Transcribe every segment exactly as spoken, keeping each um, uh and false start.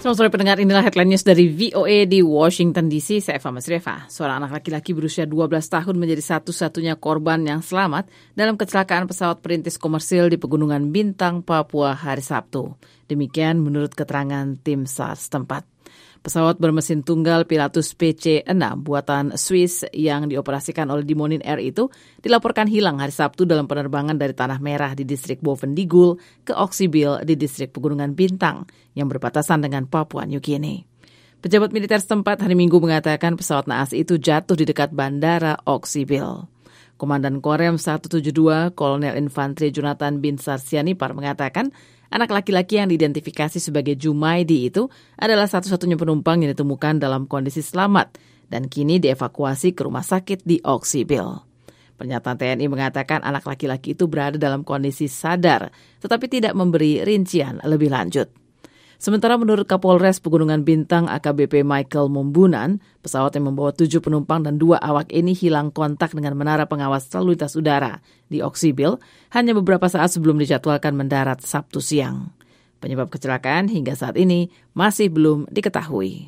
Selamat sore pendengar, inilah headline news dari V O A di Washington D C. Saya Eva Masreva. Seorang anak laki-laki berusia dua belas tahun menjadi satu-satunya korban yang selamat dalam kecelakaan pesawat perintis komersil di Pegunungan Bintang, Papua hari Sabtu. Demikian menurut keterangan tim SAR setempat. Pesawat bermesin tunggal Pilatus P C enam buatan Swiss yang dioperasikan oleh Dimonin Air itu dilaporkan hilang hari Sabtu dalam penerbangan dari Tanah Merah di distrik Bovendigul ke Oksibil di distrik Pegunungan Bintang yang berbatasan dengan Papua New Guinea. Pejabat militer setempat hari Minggu mengatakan pesawat naas itu jatuh di dekat bandara Oksibil. Komandan Korem seratus tujuh puluh dua Kolonel Infantri Jonathan bin Sarsianipar mengatakan anak laki-laki yang diidentifikasi sebagai Jumaidi itu adalah satu-satunya penumpang yang ditemukan dalam kondisi selamat dan kini dievakuasi ke rumah sakit di Oksibil. Pernyataan T N I mengatakan anak laki-laki itu berada dalam kondisi sadar tetapi tidak memberi rincian lebih lanjut. Sementara menurut Kapolres Pegunungan Bintang A K B P Michael Mombunan, pesawat yang membawa tujuh penumpang dan dua awak ini hilang kontak dengan menara pengawas lalu lintas udara di Oksibil hanya beberapa saat sebelum dijadwalkan mendarat Sabtu siang. Penyebab kecelakaan hingga saat ini masih belum diketahui.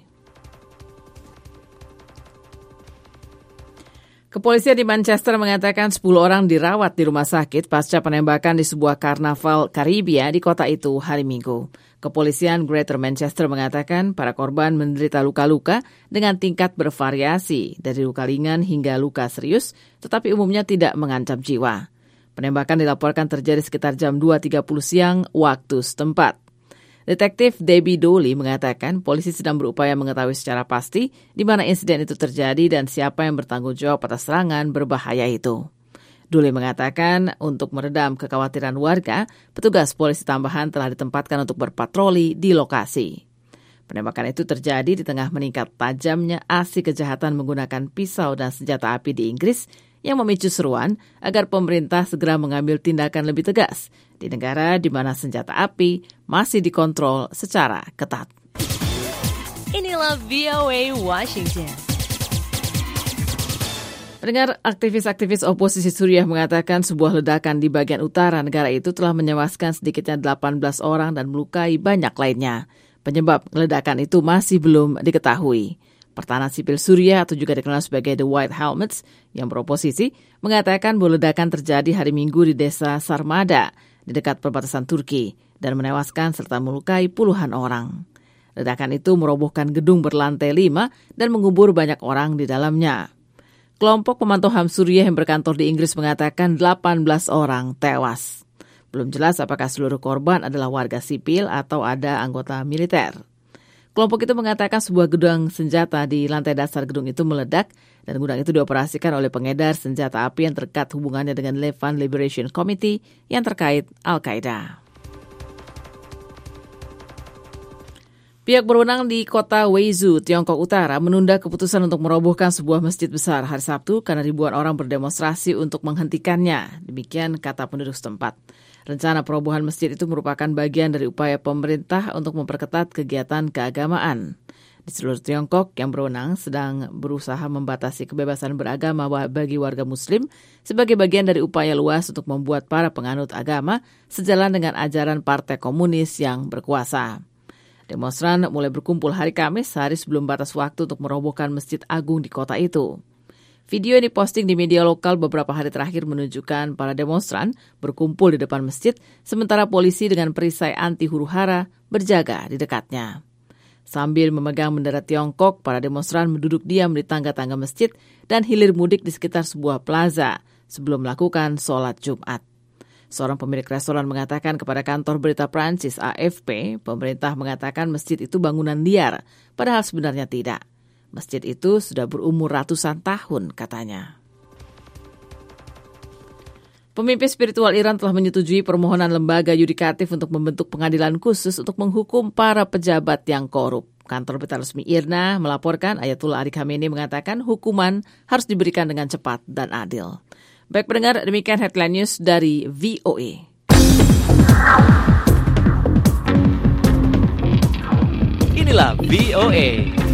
Kepolisian di Manchester mengatakan sepuluh orang dirawat di rumah sakit pasca penembakan di sebuah karnaval Karibia di kota itu hari Minggu. Kepolisian Greater Manchester mengatakan para korban menderita luka-luka dengan tingkat bervariasi dari luka ringan hingga luka serius, tetapi umumnya tidak mengancam jiwa. Penembakan dilaporkan terjadi sekitar jam dua tiga puluh siang waktu setempat. Detektif Debbie Dolly mengatakan polisi sedang berupaya mengetahui secara pasti di mana insiden itu terjadi dan siapa yang bertanggung jawab atas serangan berbahaya itu. Dolly mengatakan untuk meredam kekhawatiran warga, petugas polisi tambahan telah ditempatkan untuk berpatroli di lokasi. Penembakan itu terjadi di tengah meningkat tajamnya aksi kejahatan menggunakan pisau dan senjata api di Inggris yang memicu seruan agar pemerintah segera mengambil tindakan lebih tegas di negara di mana senjata api masih dikontrol secara ketat. Inilah V O A Washington. Pendengar, aktivis-aktivis oposisi Suriah mengatakan sebuah ledakan di bagian utara negara itu telah menewaskan sedikitnya delapan belas orang dan melukai banyak lainnya. Penyebab ledakan itu masih belum diketahui. Pertahanan Sipil Suriah atau juga dikenal sebagai The White Helmets yang beroposisi mengatakan bahwa ledakan terjadi hari Minggu di desa Sarmada di dekat perbatasan Turki dan menewaskan serta melukai puluhan orang. Ledakan itu merobohkan gedung berlantai lima dan mengubur banyak orang di dalamnya. Kelompok pemantau H A M Suriah yang berkantor di Inggris mengatakan delapan belas orang tewas. Belum jelas apakah seluruh korban adalah warga sipil atau ada anggota militer. Kelompok itu mengatakan sebuah gudang senjata di lantai dasar gedung itu meledak dan gudang itu dioperasikan oleh pengedar senjata api yang terkait hubungannya dengan Levant Liberation Committee yang terkait Al-Qaeda. Pihak berwenang di kota Weizhou, Tiongkok Utara menunda keputusan untuk merobohkan sebuah masjid besar hari Sabtu karena ribuan orang berdemonstrasi untuk menghentikannya. Demikian kata penduduk setempat. Rencana perobohan masjid itu merupakan bagian dari upaya pemerintah untuk memperketat kegiatan keagamaan. Di seluruh Tiongkok yang berwenang sedang berusaha membatasi kebebasan beragama bagi warga Muslim sebagai bagian dari upaya luas untuk membuat para penganut agama sejalan dengan ajaran Partai Komunis yang berkuasa. Demonstran mulai berkumpul hari Kamis, sehari sebelum batas waktu untuk merobohkan Masjid Agung di kota itu. Video yang diposting di media lokal beberapa hari terakhir menunjukkan para demonstran berkumpul di depan masjid, sementara polisi dengan perisai anti huru-hara berjaga di dekatnya. Sambil memegang bendera Tiongkok, para demonstran duduk diam di tangga-tangga masjid dan hilir mudik di sekitar sebuah plaza sebelum melakukan sholat Jumat. Seorang pemilik restoran mengatakan kepada kantor berita Prancis A F P, pemerintah mengatakan masjid itu bangunan liar, padahal sebenarnya tidak. Masjid itu sudah berumur ratusan tahun, katanya. Pemimpin spiritual Iran telah menyetujui permohonan lembaga yudikatif untuk membentuk pengadilan khusus untuk menghukum para pejabat yang korup. Kantor berita resmi I R N A melaporkan Ayatullah Ali Khamenei mengatakan hukuman harus diberikan dengan cepat dan adil. Baik pendengar, demikian headline news dari V O A. Inilah V O A.